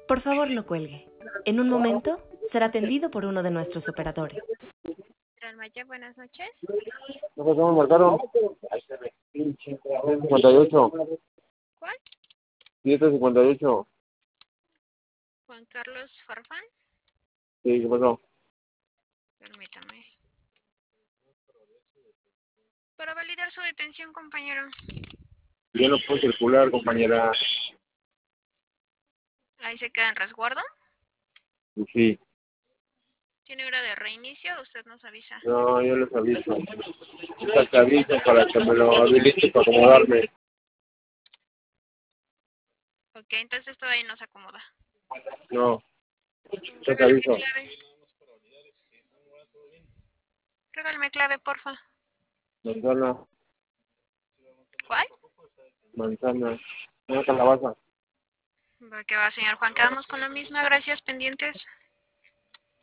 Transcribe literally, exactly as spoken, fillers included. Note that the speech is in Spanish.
Por favor, no cuelgue. En un momento será atendido por uno de nuestros operadores. Maya, buenas noches. ¿No pasamos, marcaron? cincuenta y ocho. ¿Cuál? siete cincuenta y ocho. Juan Carlos Farfán. Sí, ¿qué pasó? Permítame. Para validar su detención, compañero. Yo no puedo circular, compañera. Ahí se queda en resguardo. Sí. ¿Tiene hora de reinicio? Usted nos avisa. No, yo les aviso. Hasta te aviso para que me lo habilite para acomodarme. Ok, entonces todavía no se acomoda. No, yo te Regálame aviso. clave. Regálame clave, porfa. Manzana, ¿Cuál? manzana. Una calabaza. Va que va, señor Juan. Quedamos con la misma. Gracias, pendientes.